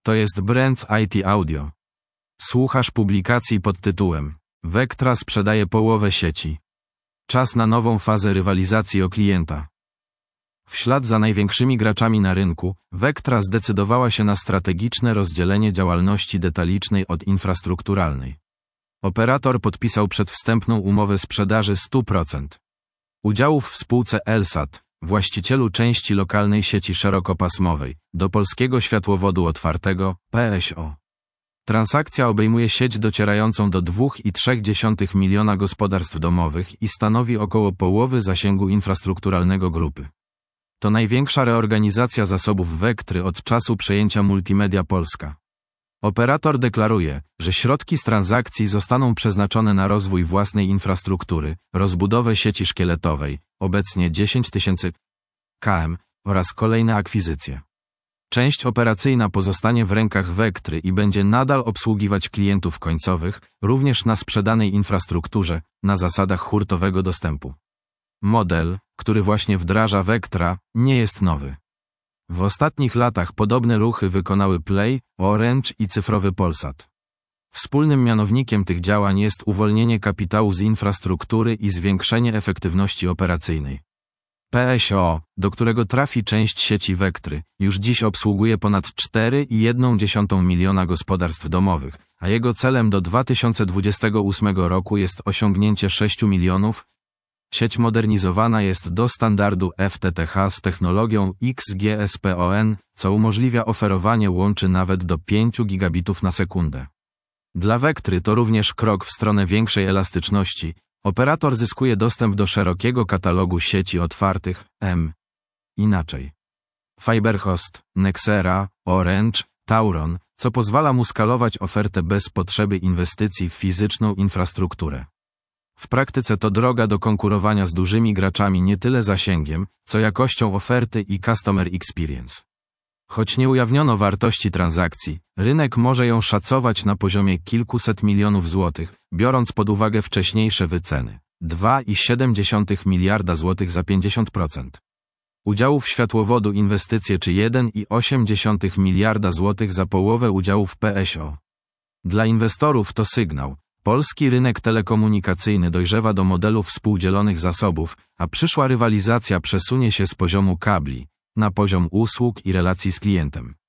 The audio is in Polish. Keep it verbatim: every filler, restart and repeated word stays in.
To jest Brands I T Audio. Słuchasz publikacji pod tytułem Vectra sprzedaje połowę sieci. Czas na nową fazę rywalizacji o klienta. W ślad za największymi graczami na rynku, Vectra zdecydowała się na strategiczne rozdzielenie działalności detalicznej od infrastrukturalnej. Operator podpisał przedwstępną umowę sprzedaży sto procent udziałów w spółce Elsat, właścicielu części lokalnej sieci szerokopasmowej, do Polskiego Światłowodu Otwartego, P S O. Transakcja obejmuje sieć docierającą do dwa i trzy dziesiąte miliona gospodarstw domowych i stanowi około połowy zasięgu infrastrukturalnego grupy. To największa reorganizacja zasobów Vectry od czasu przejęcia Multimedia Polska. Operator deklaruje, że środki z transakcji zostaną przeznaczone na rozwój własnej infrastruktury, rozbudowę sieci szkieletowej, obecnie dziesięć tysięcy kilometrów, oraz kolejne akwizycje. Część operacyjna pozostanie w rękach Vectry i będzie nadal obsługiwać klientów końcowych, również na sprzedanej infrastrukturze, na zasadach hurtowego dostępu. Model, który właśnie wdraża Vectra, nie jest nowy. W ostatnich latach podobne ruchy wykonały Play, Orange i cyfrowy Polsat. Wspólnym mianownikiem tych działań jest uwolnienie kapitału z infrastruktury i zwiększenie efektywności operacyjnej. P S O, do którego trafi część sieci Vectry, już dziś obsługuje ponad cztery i jedną dziesiątą miliona gospodarstw domowych, a jego celem do dwa tysiące dwudziestego ósmego roku jest osiągnięcie sześciu milionów. Sieć modernizowana jest do standardu F T T H z technologią X G S P O N, co umożliwia oferowanie łączy nawet do pięciu gigabitów na sekundę. Dla Vectry to również krok w stronę większej elastyczności. Operator zyskuje dostęp do szerokiego katalogu sieci otwartych, M. Inaczej. Fiberhost, Nexera, Orange, Tauron, co pozwala mu skalować ofertę bez potrzeby inwestycji w fizyczną infrastrukturę. W praktyce to droga do konkurowania z dużymi graczami nie tyle zasięgiem, co jakością oferty i customer experience. Choć nie ujawniono wartości transakcji, rynek może ją szacować na poziomie kilkuset milionów złotych, biorąc pod uwagę wcześniejsze wyceny. dwa i siedem dziesiątych miliarda złotych za pięćdziesiąt procent. Udziałów światłowodu inwestycje czy jeden i osiem dziesiątych miliarda złotych za połowę udziałów P S O. Dla inwestorów to sygnał. Polski rynek telekomunikacyjny dojrzewa do modelu współdzielonych zasobów, a przyszła rywalizacja przesunie się z poziomu kabli na poziom usług i relacji z klientem.